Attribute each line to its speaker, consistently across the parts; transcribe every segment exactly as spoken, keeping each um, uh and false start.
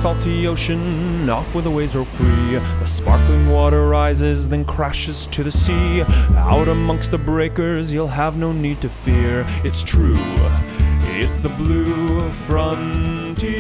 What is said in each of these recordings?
Speaker 1: salty ocean, off where the waves roll free. The sparkling water rises, then crashes to the sea. Out amongst the breakers, you'll have no need to fear. It's true, it's the blue frontier.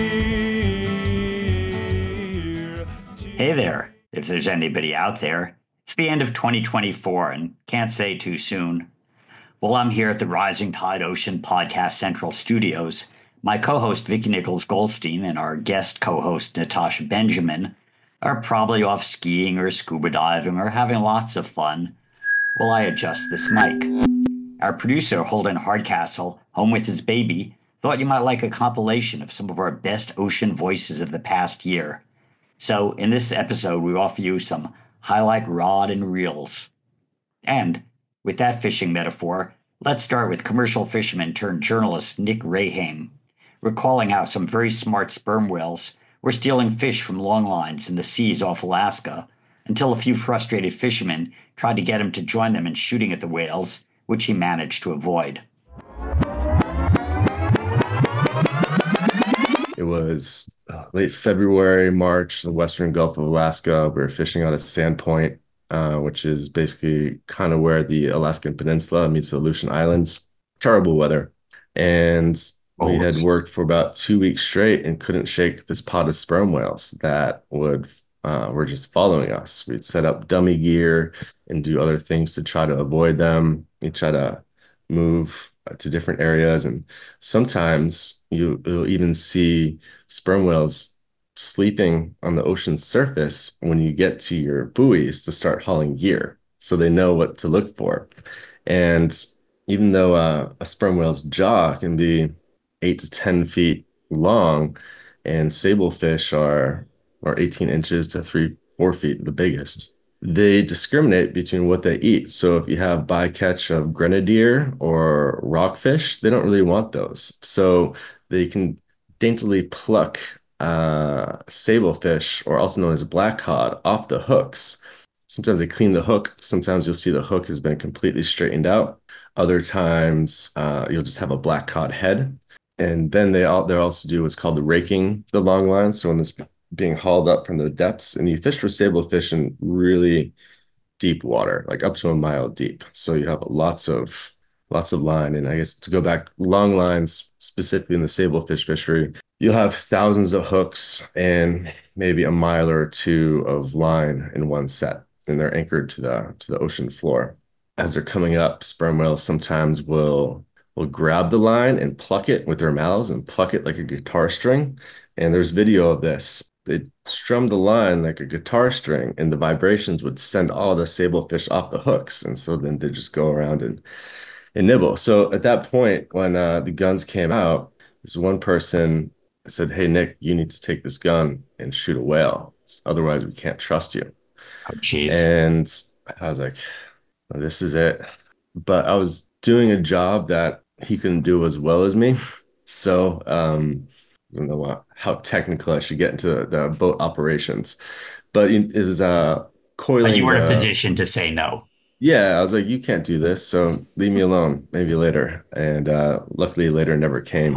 Speaker 2: Hey there, if there's anybody out there. It's the end of twenty twenty-four and can't say too soon. Well, I'm here at the Rising Tide Ocean Podcast Central Studios. My co-host Vicky Nichols Goldstein and our guest co-host Natasha Benjamin are probably off skiing or scuba diving or having lots of fun while I adjust this mic. Our producer, Holden Hardcastle, home with his baby, thought you might like a compilation of some of our best ocean voices of the past year. So in this episode, we offer you some highlight rod and reels. And with that fishing metaphor, let's start with commercial fisherman turned journalist Nick Rahane, recalling how some very smart sperm whales were stealing fish from longlines in the seas off Alaska until a few frustrated fishermen tried to get him to join them in shooting at the whales, which he managed to avoid.
Speaker 3: It was uh, late February, March, the western Gulf of Alaska. We were fishing out of Sandpoint, uh, which is basically kind of where the Alaskan Peninsula meets the Aleutian Islands. Terrible weather. And we had worked for about two weeks straight and couldn't shake this pod of sperm whales that would uh, were just following us. We'd set up dummy gear and do other things to try to avoid them. We'd try to move to different areas. And sometimes you, you'll even see sperm whales sleeping on the ocean's surface when you get to your buoys to start hauling gear. So they know what to look for. And even though uh, a sperm whale's jaw can be eight to ten feet long, and sablefish are, are eighteen inches to three, four feet, the biggest. They discriminate between what they eat. So if you have bycatch of grenadier or rockfish, they don't really want those. So they can daintily pluck uh, sablefish, or also known as black cod, off the hooks. Sometimes they clean the hook. Sometimes you'll see the hook has been completely straightened out. Other times uh, you'll just have a black cod head. And then they all, they also do what's called the raking the long line. So when it's being hauled up from the depths, and you fish for sablefish in really deep water, like up to a mile deep. So you have lots of lots of line. And I guess to go back, long lines, specifically in the sablefish fishery, you'll have thousands of hooks and maybe a mile or two of line in one set. And they're anchored to the to the ocean floor. As they're coming up, sperm whales sometimes will will grab the line and pluck it with their mouths and pluck it like a guitar string. And there's video of this. They strum the line like a guitar string, and the vibrations would send all the sablefish off the hooks. And so then they just go around and, and nibble. So at that point, when uh, the guns came out, there's one person said, "Hey, Nick, you need to take this gun and shoot a whale. Otherwise, we can't trust you."
Speaker 2: Oh, jeez.
Speaker 3: And I was like, well, this is it. But I was doing a job that he couldn't do as well as me. So um, I don't know how technical I should get into the, the boat operations, but it was uh, coiling.
Speaker 2: But you were in
Speaker 3: uh,
Speaker 2: a position to say no.
Speaker 3: Yeah, I was like, you can't do this, so leave me alone, maybe later. And uh, luckily later never came.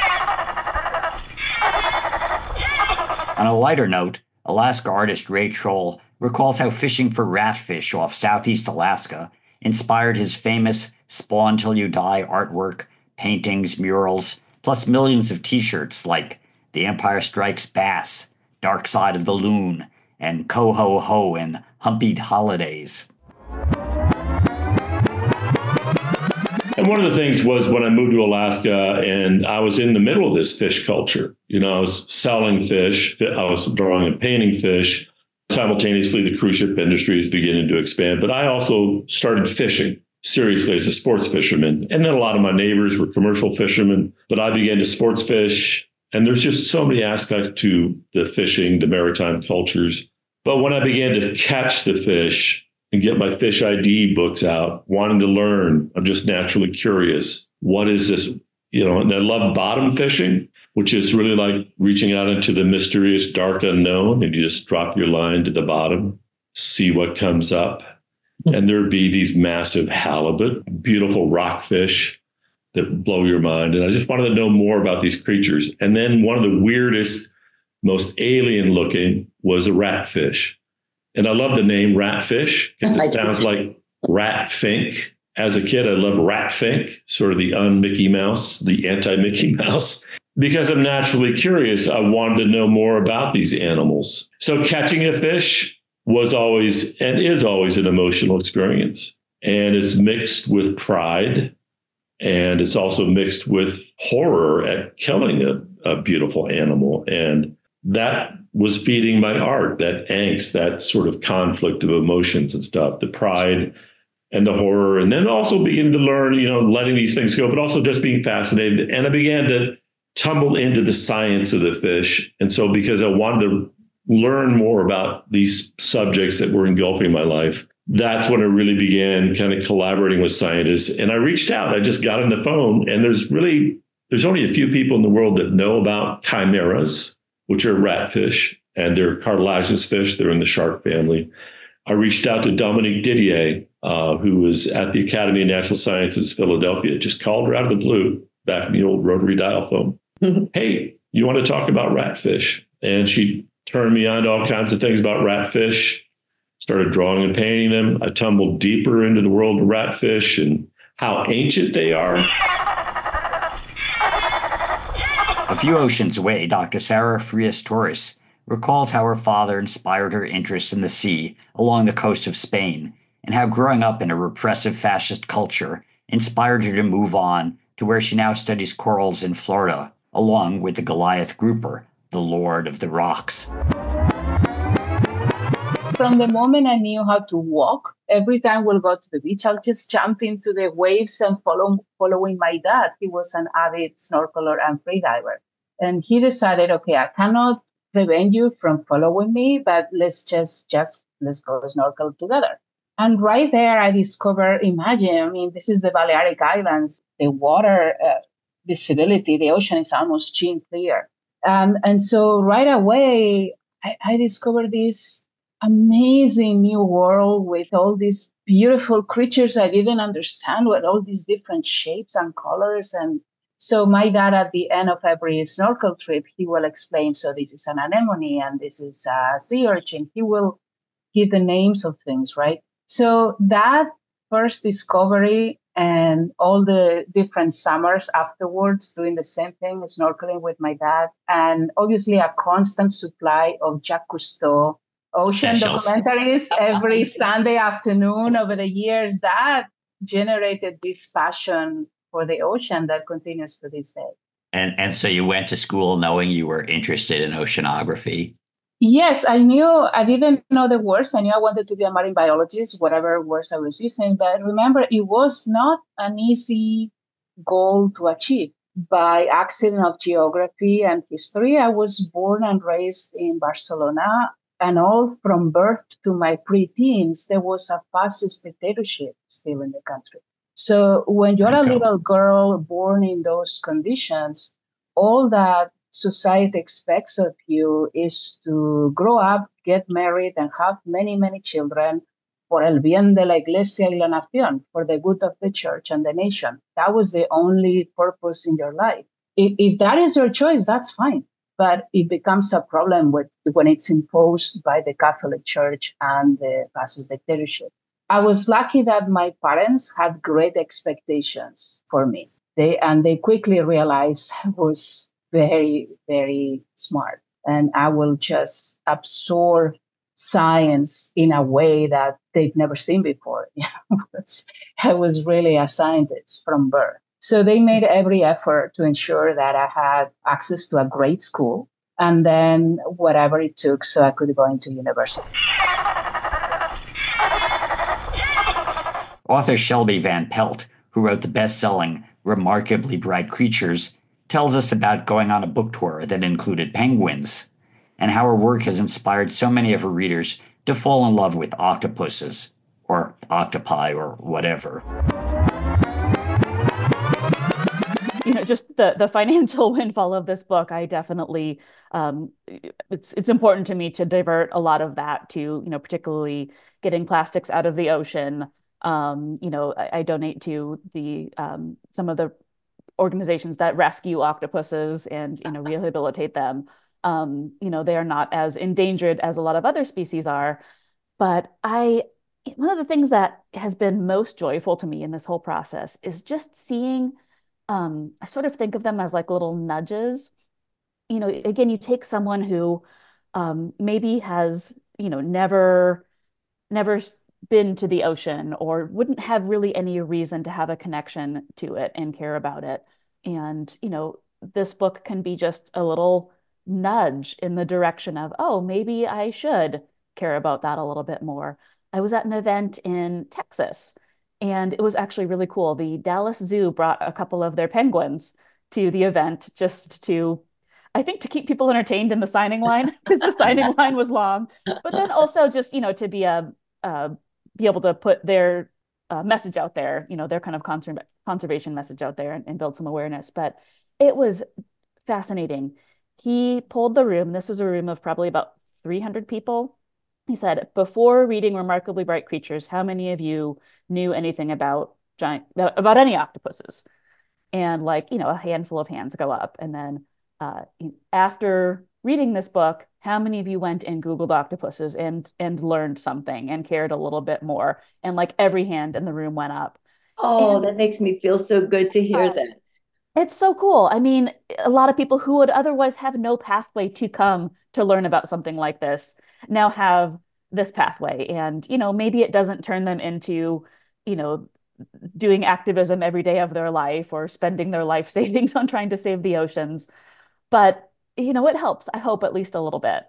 Speaker 2: On a lighter note, Alaska artist Ray Troll recalls how fishing for ratfish off southeast Alaska inspired his famous Spawn Till You Die artwork, paintings, murals, plus millions of t-shirts like The Empire Strikes Bass, Dark Side of the Loon, and Coho Ho and Humpied Holidays.
Speaker 4: And one of the things was when I moved to Alaska and I was in the middle of this fish culture. You know, I was selling fish, I was drawing and painting fish. Simultaneously, the cruise ship industry is beginning to expand. But I also started fishing seriously as a sports fisherman. And then a lot of my neighbors were commercial fishermen, but I began to sports fish. And there's just so many aspects to the fishing, the maritime cultures. But when I began to catch the fish and get my fish I D books out, wanting to learn, I'm just naturally curious. What is this? You know, and I love bottom fishing, which is really like reaching out into the mysterious dark unknown, and you just drop your line to the bottom, see what comes up. And there'd be these massive halibut, beautiful rockfish that blow your mind. And I just wanted to know more about these creatures. And then one of the weirdest most alien looking was a ratfish. And I love the name ratfish because it sounds like rat fink. As a kid, I loved Rat Fink, sort of the un-Mickey Mouse, the anti-Mickey Mouse. Because I'm naturally curious, I wanted to know more about these animals. So catching a fish was always and is always an emotional experience. And it's mixed with pride. And it's also mixed with horror at killing a, a beautiful animal. And that was feeding my art, that angst, that sort of conflict of emotions and stuff, the pride and the horror, and then also beginning to learn, you know, letting these things go, but also just being fascinated. And I began to tumble into the science of the fish. And so because I wanted to learn more about these subjects that were engulfing my life, that's when I really began kind of collaborating with scientists. And I reached out, I just got on the phone, and there's really, there's only a few people in the world that know about chimeras, which are ratfish, and they're cartilaginous fish. They're in the shark family. I reached out to Dominique Didier, uh, who was at the Academy of Natural Sciences, Philadelphia, just called her out of the blue back in the old rotary dial phone. Hey, you want to talk about ratfish? And she turned me on to all kinds of things about ratfish, started drawing and painting them. I tumbled deeper into the world of ratfish and how ancient they are.
Speaker 2: A few oceans away, Doctor Sarah Frias Torres recalls how her father inspired her interest in the sea along the coast of Spain, and how growing up in a repressive fascist culture inspired her to move on to where she now studies corals in Florida, along with the Goliath grouper, the Lord of the Rocks.
Speaker 5: From the moment I knew how to walk, every time we'll go to the beach, I'll just jump into the waves and follow following my dad. He was an avid snorkeler and freediver. And he decided, okay, I cannot prevent you from following me, but let's just, just let's go snorkel together. And right there, I discovered, imagine, I mean, this is the Balearic Islands, the water uh, visibility, the ocean is almost chin clear. Um, and so right away, I, I discovered this amazing new world with all these beautiful creatures I didn't understand, with all these different shapes and colors. And so my dad, at the end of every snorkel trip, he will explain, so this is an anemone and this is a sea urchin. He will give the names of things, right? So that first discovery and all the different summers afterwards doing the same thing, snorkeling with my dad, and obviously a constant supply of Jacques Cousteau ocean Specials. documentaries every Sunday afternoon over the years, that generated this passion for the ocean that continues to this day.
Speaker 2: And and so you went to school knowing you were interested in oceanography?
Speaker 5: Yes, I knew, I didn't know the words. I knew I wanted to be a marine biologist, whatever words I was using. But remember, it was not an easy goal to achieve. By accident of geography and history, I was born and raised in Barcelona. And all from birth to my preteens, there was a fascist dictatorship still in the country. So when you're okay. a little girl born in those conditions, all that society expects of you is to grow up, get married, and have many, many children for el bien de la iglesia y la nación, for the good of the church and the nation. That was the only purpose in your life. If, if that is your choice, that's fine. But it becomes a problem with, when it's imposed by the Catholic Church and the fascist dictatorship. I was lucky that my parents had great expectations for me. They and they quickly realized I was very, very smart. And I will just absorb science in a way that they've never seen before. I was really a scientist from birth. So they made every effort to ensure that I had access to a great school, and then whatever it took so I could go into university.
Speaker 2: Author Shelby Van Pelt, who wrote the best-selling Remarkably Bright Creatures, tells us about going on a book tour that included penguins, and how her work has inspired so many of her readers to fall in love with octopuses, or octopi, or whatever.
Speaker 6: You know, just the the financial windfall of this book, I definitely, um, it's it's important to me to divert a lot of that to, you know, particularly getting plastics out of the ocean. Um, you know, I, I donate to the um, some of the organizations that rescue octopuses and, you know, rehabilitate them. Um, you know, they are not as endangered as a lot of other species are. But I, one of the things that has been most joyful to me in this whole process is just seeing, um, I sort of think of them as like little nudges. You know, again, you take someone who um, maybe has, you know, never, never been to the ocean or wouldn't have really any reason to have a connection to it and care about it. And, you know, this book can be just a little nudge in the direction of, oh, maybe I should care about that a little bit more. I was at an event in Texas, and it was actually really cool. The Dallas Zoo brought a couple of their penguins to the event just to, I think, to keep people entertained in the signing line because the signing line was long, but then also just, you know, to be a, uh, be able to put their uh, message out there, you know, their kind of conser- conservation message out there and, and build some awareness. But it was fascinating. He pulled the room. This was a room of probably about three hundred people. He said, before reading Remarkably Bright Creatures, how many of you knew anything about giant, about any octopuses? And like, you know, a handful of hands go up. And then uh, after reading this book, how many of you went and Googled octopuses and and learned something and cared a little bit more? And like every hand in the room went up.
Speaker 7: Oh,
Speaker 6: and,
Speaker 7: that makes me feel so good to hear uh, that.
Speaker 6: It's so cool. I mean, a lot of people who would otherwise have no pathway to come to learn about something like this now have this pathway. And, you know, maybe it doesn't turn them into, you know, doing activism every day of their life or spending their life savings on trying to save the oceans. But, you know, it helps, I hope, at least a little bit.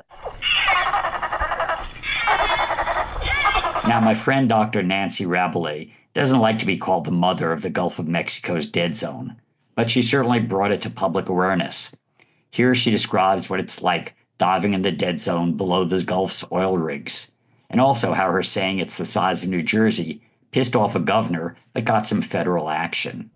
Speaker 2: Now, my friend Doctor Nancy Rabelais doesn't like to be called the mother of the Gulf of Mexico's dead zone, but she certainly brought it to public awareness. Here she describes what it's like diving in the dead zone below the Gulf's oil rigs, and also how her saying it's the size of New Jersey pissed off a governor that got some federal action.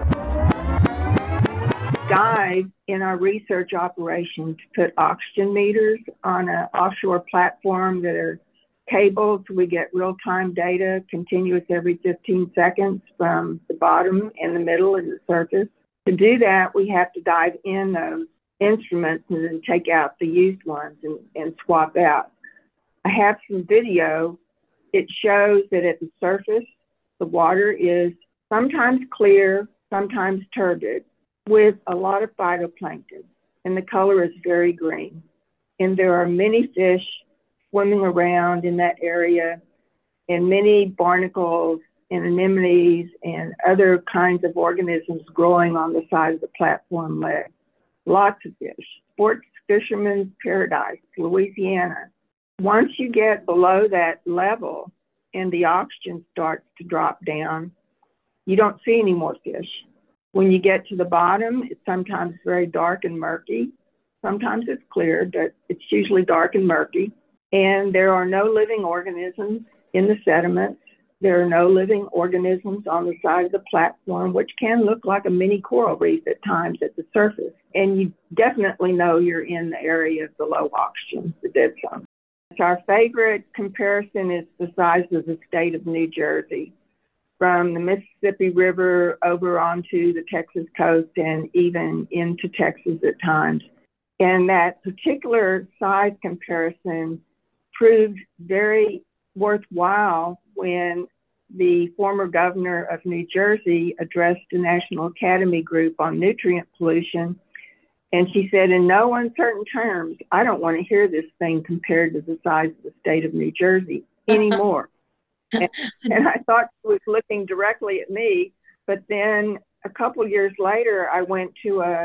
Speaker 8: Dive in our research operation to put oxygen meters on an offshore platform that are cabled so we get real-time data, continuous every fifteen seconds from the bottom and the middle and the surface. To do that, we have to dive in those instruments and then take out the used ones and, and swap out. I have some video. It shows that at the surface, the water is sometimes clear, sometimes turbid, with a lot of phytoplankton, and the color is very green. And there are many fish swimming around in that area, and many barnacles and anemones and other kinds of organisms growing on the side of the platform ledge. Lots of fish. Sports fisherman's paradise, Louisiana. Once you get below that level and the oxygen starts to drop down, you don't see any more fish. When you get to the bottom, it's sometimes very dark and murky. Sometimes it's clear, but it's usually dark and murky. And there are no living organisms in the sediments. There are no living organisms on the side of the platform, which can look like a mini coral reef at times at the surface. And you definitely know you're in the area of the low oxygen, the dead zone. Our favorite comparison is the size of the state of New Jersey, from the Mississippi River over onto the Texas coast and even into Texas at times. And that particular size comparison proved very worthwhile when the former governor of New Jersey addressed the National Academy group on nutrient pollution. And she said, in no uncertain terms, I don't want to hear this thing compared to the size of the state of New Jersey anymore. and, and I thought she was looking directly at me. But then a couple years later, I went to a,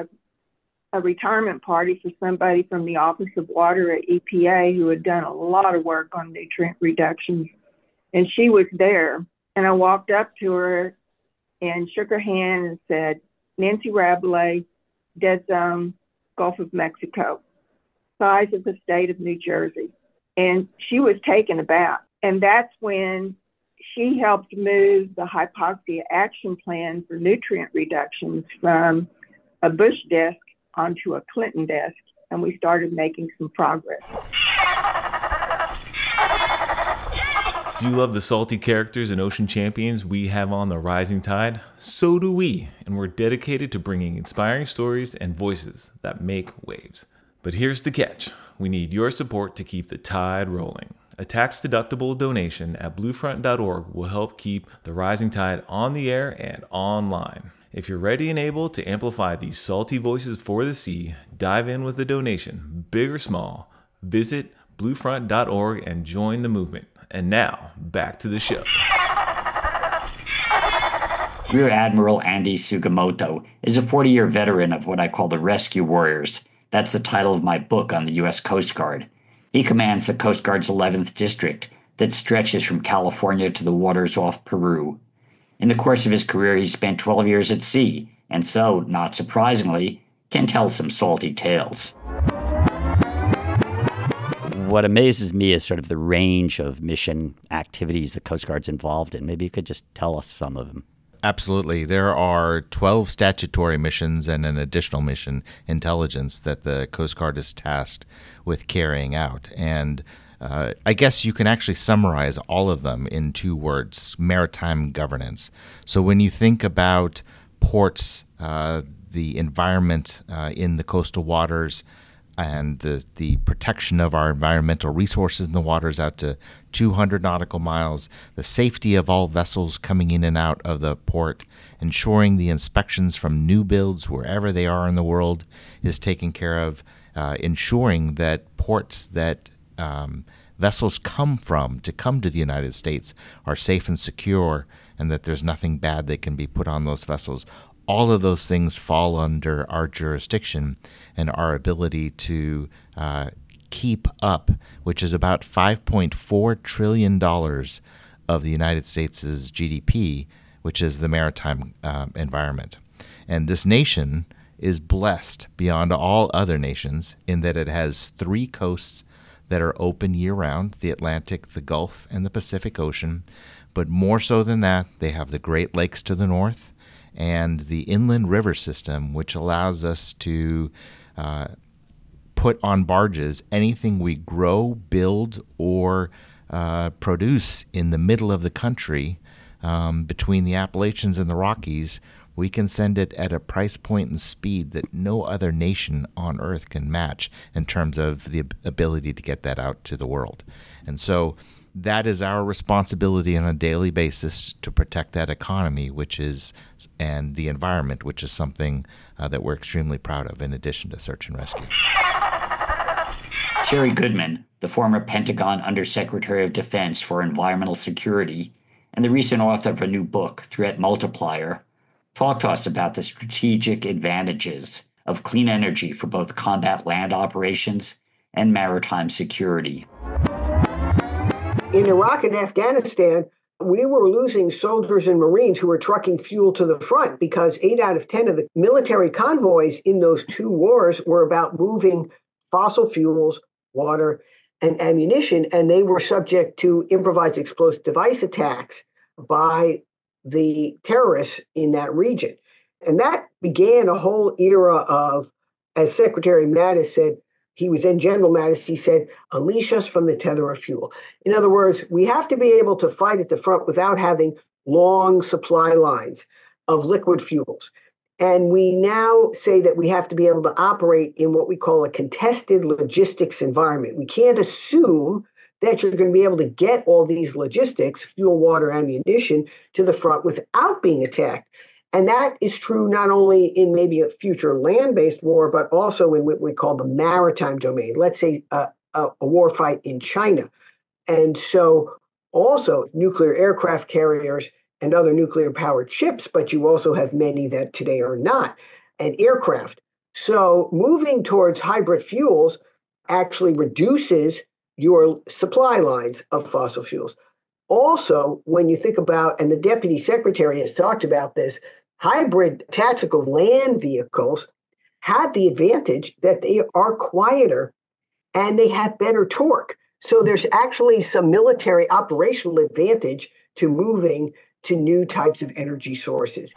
Speaker 8: a retirement party for somebody from the Office of Water at E P A who had done a lot of work on nutrient reductions. And she was there. And I walked up to her and shook her hand and said, Nancy Rabelais, dead zone, Gulf of Mexico, size of the state of New Jersey. And she was taken aback. And that's when she helped move the Hypoxia Action Plan for nutrient reductions from a Bush desk onto a Clinton desk. And we started making some progress.
Speaker 1: Do you love the salty characters and ocean champions we have on The Rising Tide? So do we, and we're dedicated to bringing inspiring stories and voices that make waves.
Speaker 9: But here's the catch. We need your support to keep the tide rolling. A tax-deductible donation at bluefront dot org will help keep the Rising Tide on the air and online. If you're ready and able to amplify these salty voices for the sea, dive in with a donation, big or small. Visit bluefront dot org and join the movement. And now, back to the show.
Speaker 2: Rear Admiral Andy Sugimoto is a forty-year veteran of what I call the Rescue Warriors. That's the title of my book on the U S Coast Guard. He commands the Coast Guard's eleventh District that stretches from California to the waters off Peru. In the course of his career, he spent twelve years at sea, and so, not surprisingly, can tell some salty tales.
Speaker 10: What amazes me is sort of the range of mission activities the Coast Guard's involved in. Maybe you could just tell us some of them.
Speaker 11: Absolutely. There are twelve statutory missions and an additional mission, intelligence, that the Coast Guard is tasked with carrying out. And uh, I guess you can actually summarize all of them in two words: maritime governance. So when you think about ports, uh, the environment uh, in the coastal waters, and the, the protection of our environmental resources in the waters out to two hundred nautical miles, the safety of all vessels coming in and out of the port, ensuring the inspections from new builds wherever they are in the world is taken care of, uh, ensuring that ports that um, vessels come from to come to the United States are safe and secure, and that there's nothing bad that can be put on those vessels. All of those things fall under our jurisdiction and our ability to uh, keep up, which is about five point four trillion dollars of the United States' G D P, which is the maritime uh, environment. And this nation is blessed beyond all other nations in that it has three coasts that are open year-round: the Atlantic, the Gulf, and the Pacific Ocean. But more so than that, they have the Great Lakes to the north and the inland river system, which allows us to uh, put on barges anything we grow, build, or uh, produce in the middle of the country um, between the Appalachians and the Rockies. We can send it at a price point and speed that no other nation on earth can match in terms of the ability to get that out to the world. And so that is our responsibility on a daily basis to protect that economy, which is, and the environment, which is something uh, that we're extremely proud of, in addition to search and rescue.
Speaker 2: Sherry Goodman, the former Pentagon Undersecretary of Defense for Environmental Security and the recent author of a new book, Threat Multiplier, talked to us about the strategic advantages of clean energy for both combat land operations and maritime security.
Speaker 12: In Iraq and Afghanistan, we were losing soldiers and Marines who were trucking fuel to the front because eight out of ten of the military convoys in those two wars were about moving fossil fuels, water, and ammunition, and they were subject to improvised explosive device attacks by the terrorists in that region. And that began a whole era of, as Secretary Mattis said, he was then General Mattis, he said, unleash us from the tether of fuel. In other words, we have to be able to fight at the front without having long supply lines of liquid fuels. And we now say that we have to be able to operate in what we call a contested logistics environment. We can't assume that you're going to be able to get all these logistics, fuel, water, ammunition, to the front without being attacked. And that is true not only in maybe a future land-based war, but also in what we call the maritime domain. Let's say a, a, a war fight in China. And so also nuclear aircraft carriers and other nuclear-powered ships, but you also have many that today are not, and aircraft. So moving towards hybrid fuels actually reduces your supply lines of fossil fuels. Also, when you think about, and the Deputy Secretary has talked about this, hybrid tactical land vehicles have the advantage that they are quieter and they have better torque. So there's actually some military operational advantage to moving to new types of energy sources.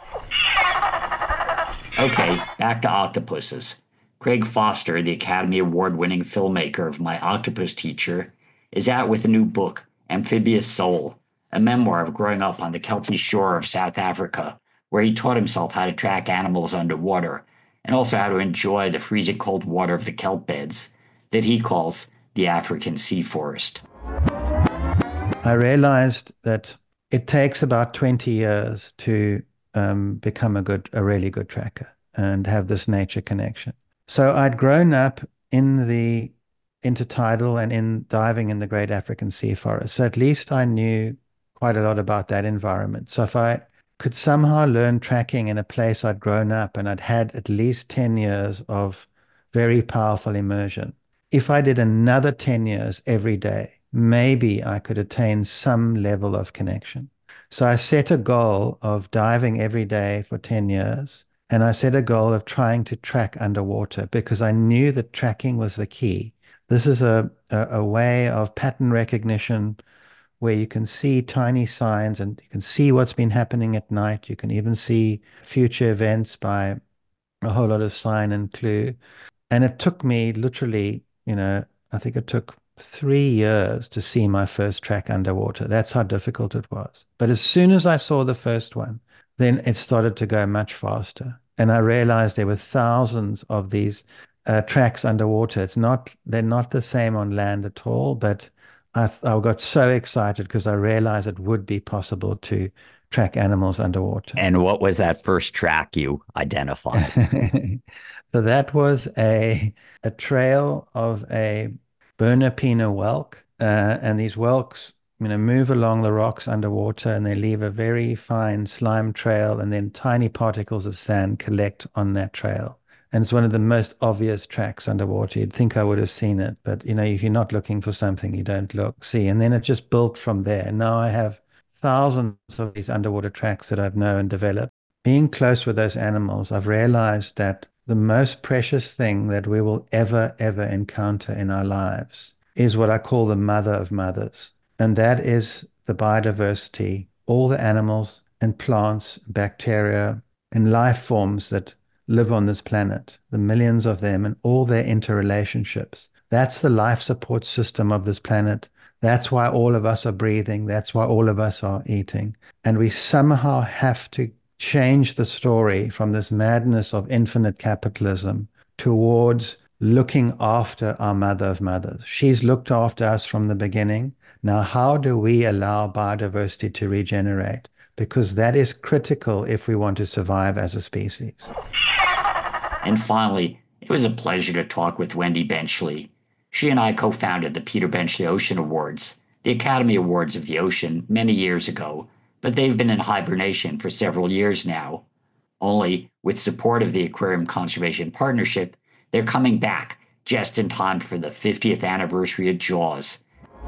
Speaker 2: Okay, back to octopuses. Craig Foster, the Academy Award-winning filmmaker of My Octopus Teacher, is out with a new book, Amphibious Soul, a memoir of growing up on the Kelpie shore of South Africa, where he taught himself how to track animals underwater and also how to enjoy the freezing cold water of the kelp beds that he calls the African sea forest.
Speaker 13: I realized that it takes about twenty years to um, become a good, a really good tracker and have this nature connection. So I'd grown up in the intertidal and in diving in the Great African Sea Forest. So at least I knew quite a lot about that environment. So if I could somehow learn tracking in a place I'd grown up and I'd had at least ten years of very powerful immersion, if I did another ten years every day, maybe I could attain some level of connection. So I set a goal of diving every day for ten years, and I set a goal of trying to track underwater because I knew that tracking was the key. This is a, a, a way of pattern recognition where you can see tiny signs and you can see what's been happening at night. You can even see future events by a whole lot of sign and clue. And it took me literally, you know, I think it took three years to see my first track underwater. That's how difficult it was. But as soon as I saw the first one, then it started to go much faster. And I realized there were thousands of these uh, tracks underwater. It's not, they're not the same on land at all, but I, I got so excited because I realized it would be possible to track animals underwater.
Speaker 10: And what was that first track you identified?
Speaker 13: So that was a, a trail of a Bernapina whelk, uh, and these whelks, you know, move along the rocks underwater, and they leave a very fine slime trail, and then tiny particles of sand collect on that trail. And it's one of the most obvious tracks underwater. You'd think I would have seen it, but you know, if you're not looking for something, you don't look, see. And then it just built from there. Now I have thousands of these underwater tracks that I've known and developed. Being close with those animals, I've realized that the most precious thing that we will ever, ever encounter in our lives is what I call the mother of mothers. And that is the biodiversity, all the animals and plants, bacteria, and life forms that live on this planet, the millions of them and all their interrelationships. That's the life support system of this planet. That's why all of us are breathing. That's why all of us are eating. And we somehow have to change the story from this madness of infinite capitalism towards looking after our mother of mothers. She's looked after us from the beginning. Now, how do we allow biodiversity to regenerate? Because that is critical if we want to survive as a species.
Speaker 2: And finally, it was a pleasure to talk with Wendy Benchley. She and I co-founded the Peter Benchley Ocean Awards, the Academy Awards of the Ocean, many years ago, but they've been in hibernation for several years now. Only, with support of the Aquarium Conservation Partnership, they're coming back just in time for the fiftieth anniversary of Jaws.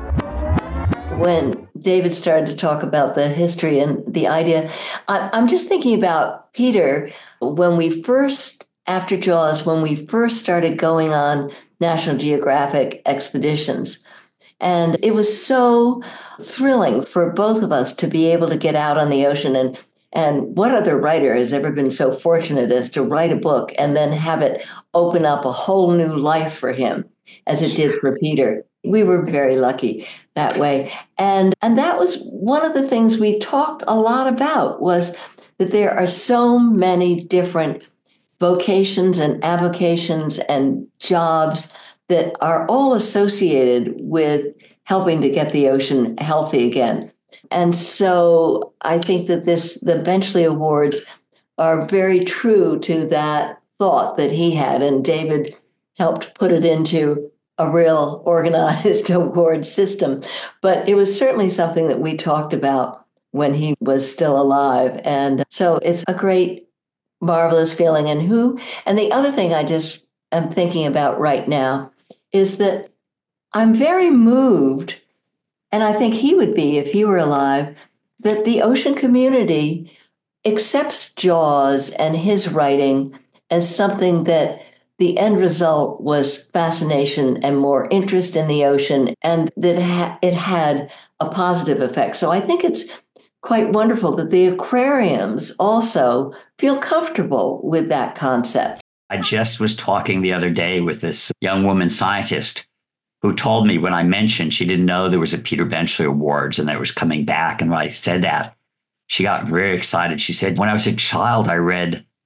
Speaker 7: When David started to talk about the history and the idea, I, I'm just thinking about Peter, when we first, after Jaws, when we first started going on National Geographic expeditions. And it was so thrilling for both of us to be able to get out on the ocean. And, and what other writer has ever been so fortunate as to write a book and then have it open up a whole new life for him, as it did for Peter? We were very lucky that way. And, and that was one of the things we talked a lot about, was that there are so many different vocations and avocations and jobs that are all associated with helping to get the ocean healthy again. And so I think that this, the Benchley Awards are very true to that thought that he had, and David helped put it into a real organized award system. But it was certainly something that we talked about when he was still alive. And so it's a great, marvelous feeling. And who, and the other thing I just am thinking about right now is that I'm very moved, and I think he would be if he were alive, that the ocean community accepts Jaws and his writing as something that the end result was fascination and more interest in the ocean, and that it had a positive effect. So I think it's quite wonderful that the aquariums also feel comfortable with that concept.
Speaker 2: I just was talking the other day with this young woman scientist who told me when I mentioned she didn't know there was a Peter Benchley Awards and that it was coming back. And when I said that, she got very excited. She said, when I was a child, I read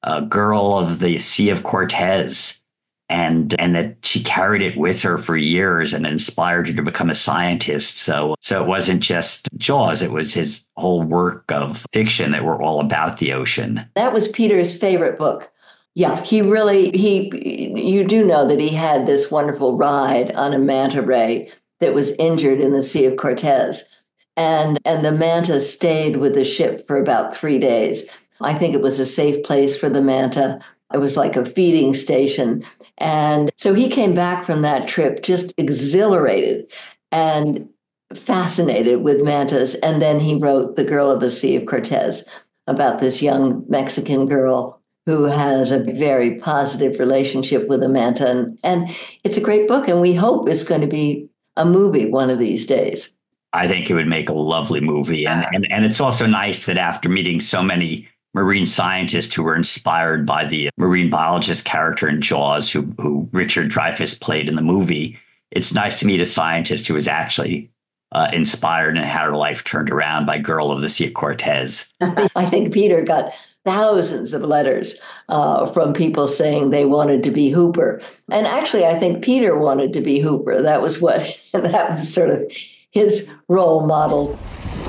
Speaker 2: a girl of the Sea of Cortez, and and that she carried it with her for years and inspired her to become a scientist. So so it wasn't just Jaws, it was his whole work of fiction that were all about the ocean.
Speaker 7: That was Peter's favorite book. Yeah, he really, he, you do know that he had this wonderful ride on a manta ray that was injured in the Sea of Cortez. And, and the manta stayed with the ship for about three days. I think it was a safe place for the manta. It was like a feeding station. And so he came back from that trip just exhilarated and fascinated with mantas. And then he wrote The Girl of the Sea of Cortez about this young Mexican girl who has a very positive relationship with a manta. And, and it's a great book, and we hope it's going to be a movie one of these days.
Speaker 2: I think it would make a lovely movie. And, and, and it's also nice that after meeting so many marine scientists who were inspired by the marine biologist character in Jaws, who, who Richard Dreyfuss played in the movie, it's nice to meet a scientist who was actually uh, inspired and had her life turned around by Girl of the Sea of Cortez.
Speaker 7: I think Peter got thousands of letters uh, from people saying they wanted to be Hooper. And actually, I think Peter wanted to be Hooper. That was what, that was sort of his role model.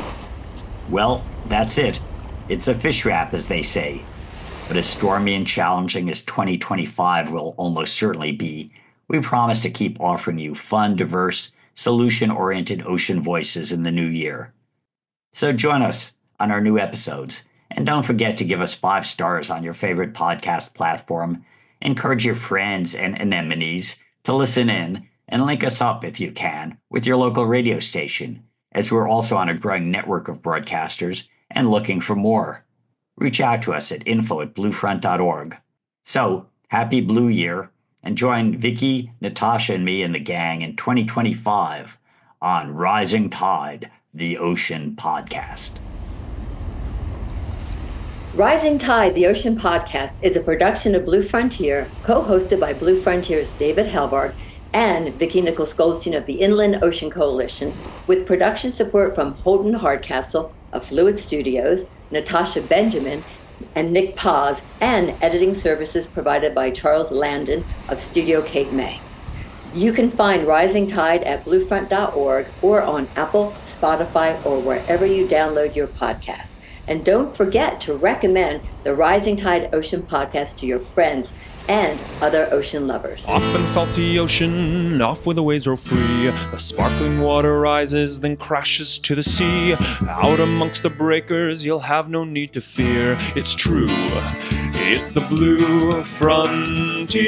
Speaker 2: Well, that's it. It's a fish wrap, as they say. But as stormy and challenging as twenty twenty-five will almost certainly be, we promise to keep offering you fun, diverse, solution-oriented ocean voices in the new year. So join us on our new episodes. And don't forget to give us five stars on your favorite podcast platform. Encourage your friends and anemones to listen in, and link us up, if you can, with your local radio station, as we're also on a growing network of broadcasters and looking for more. Reach out to us at info at bluefront dot org. So, happy Blue Year, and join Vicky, Natasha, and me and the gang in twenty twenty-five on Rising Tide, the Ocean Podcast.
Speaker 14: Rising Tide, the Ocean Podcast is a production of Blue Frontier, co-hosted by Blue Frontier's David Halbart and Vicki Nichols Goldstein of the Inland Ocean Coalition, with production support from Holden Hardcastle of Fluid Studios, Natasha Benjamin, and Nick Paz, and editing services provided by Charles Landon of Studio Cape May. You can find Rising Tide at bluefront dot org or on Apple, Spotify, or wherever you download your podcast. And don't forget to recommend the Rising Tide Ocean Podcast to your friends and other ocean lovers.
Speaker 1: Off in the salty ocean, off where the waves roll free, the sparkling water rises, then crashes to the sea. Out amongst the breakers, you'll have no need to fear. It's true, it's the Blue Frontier.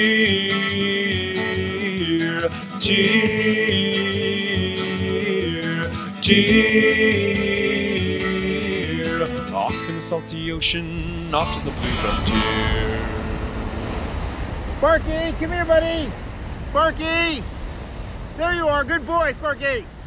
Speaker 1: Dear, dear. Off in the salty ocean, off to the Blue Frontier.
Speaker 15: Sparky, come here, buddy. Sparky. There you are. Good boy, Sparky.